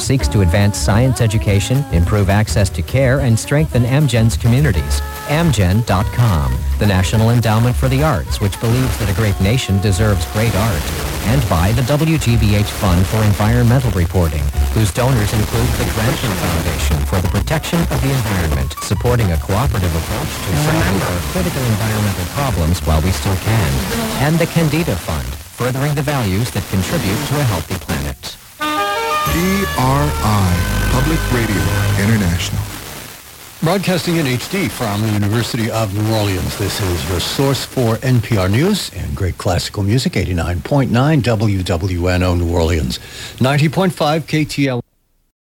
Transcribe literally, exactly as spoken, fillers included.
seeks to advance science education, improve access to care, and strengthen Amgen's communities. Amgen dot com, the National Endowment for the Arts, which believes that a great nation deserves great art. And by the W G B H Fund for Environmental Reporting, whose donors include the Grantham Foundation for the Protection of the Environment, supporting a cooperative approach to solving our critical environmental problems while we still can. And the Candida Fund, furthering the values that contribute to a healthy planet. P R I, Public Radio International. Broadcasting in H D from the University of New Orleans. This is your source for N P R News and great classical music, eighty-nine point nine W W N O New Orleans, ninety point five K T L.